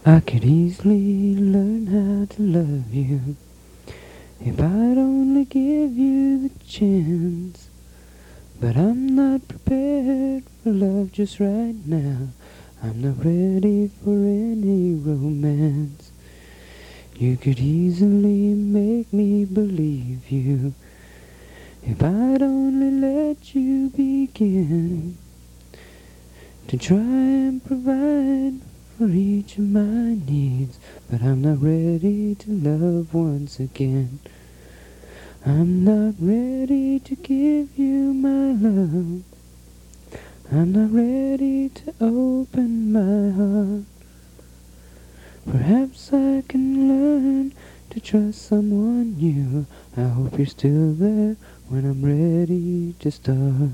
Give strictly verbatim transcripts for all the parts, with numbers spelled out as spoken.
I could easily learn how to love you if I'd only give you the chance. But I'm not prepared for love just right now. I'm not ready for any romance. You could easily make me believe you if I'd only let you begin to try and provide for each of my needs. But I'm not ready to love once again. I'm not ready to give you my love. I'm not ready to open my heart. Perhaps I can learn to trust someone new. I hope you're still there when I'm ready to start.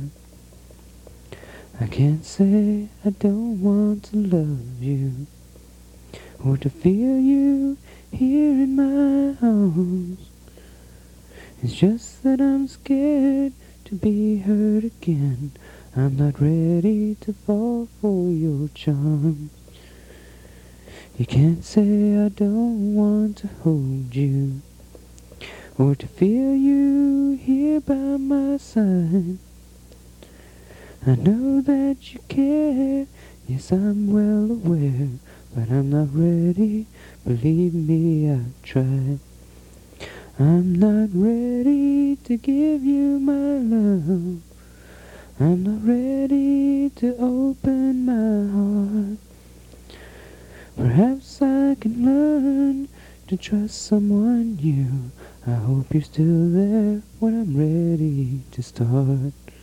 I can't say I don't want to love you, or to feel you here in my arms. It's just that I'm scared to be hurt again. I'm not ready to fall for your charm. You can't say I don't want to hold you, or to feel you here by my side. I know that you care, yes I'm well aware, but I'm not ready, believe me I've tried. I'm not ready to give you my love. I'm not ready to open my heart. Perhaps I can learn to trust someone new. I hope you're still there when I'm ready to start.